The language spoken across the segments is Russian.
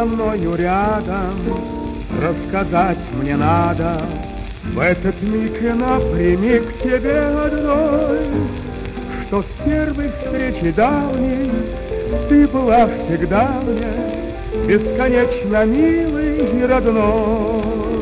со мною рядом, рассказать мне надо. В этот миг и напрямик к тебе одной, что с первой встречи давней ты была всегда мне бесконечно милый и родной.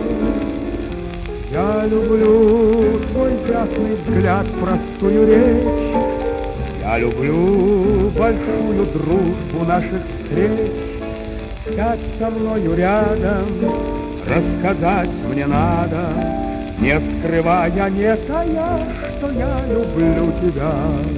Я люблю твой ясный взгляд, простую речь, я люблю большую дружбу наших встреч. Сядь со мною рядом, рассказать мне надо, не скрывая, не тая, что я люблю тебя.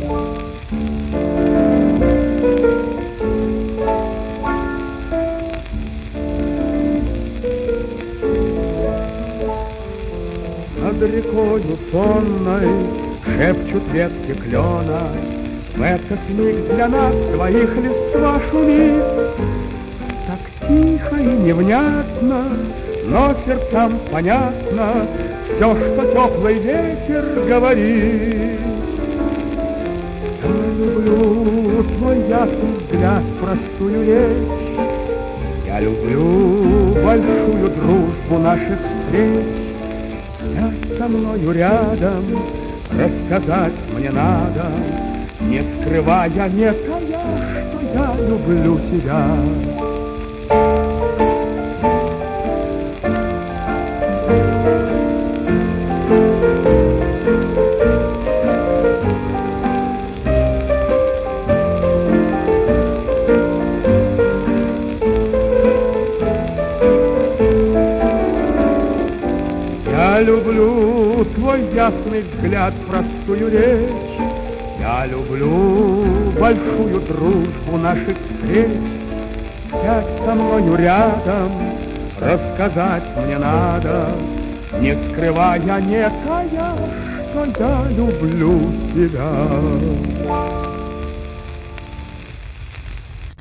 Над рекою сонной шепчут ветки клена, в этот миг для нас двоих листва шумит. Так тихо и невнятно, но сердцам понятно все, что теплый ветер говорит. Я люблю твой ясный взгляд, простую речь, я люблю большую дружбу наших встреч. Сядь со мною рядом, рассказать мне надо, не скрывая, не тая, что я люблю тебя. Я люблю твой ясный взгляд, простую речь, я люблю большую дружбу наших встреч. Сядь со мною рядом, рассказать мне надо, не скрывая, не тая, что я люблю тебя.